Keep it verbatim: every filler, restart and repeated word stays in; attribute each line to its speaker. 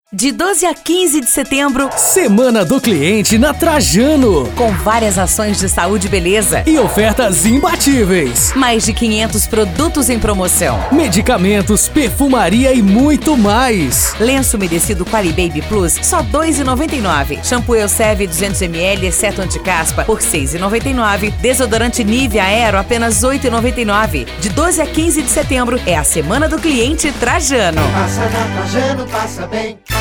Speaker 1: De doze a quinze de setembro,
Speaker 2: Semana do Cliente na Trajano.
Speaker 1: Com várias ações de saúde e beleza.
Speaker 2: E ofertas imbatíveis.
Speaker 1: Mais de quinhentos produtos em promoção.
Speaker 2: Medicamentos, perfumaria e muito mais.
Speaker 1: Lenço umedecido Quali Baby Plus, só dois reais e noventa e nove centavos. Shampoo Elseve duzentos mililitros, exceto anticaspa, por seis reais e noventa e nove centavos. Desodorante Nivea Aero, apenas oito reais e noventa e nove centavos. De doze a quinze de setembro, é a Semana do Cliente Trajano.
Speaker 3: Passa na Trajano, passa bem.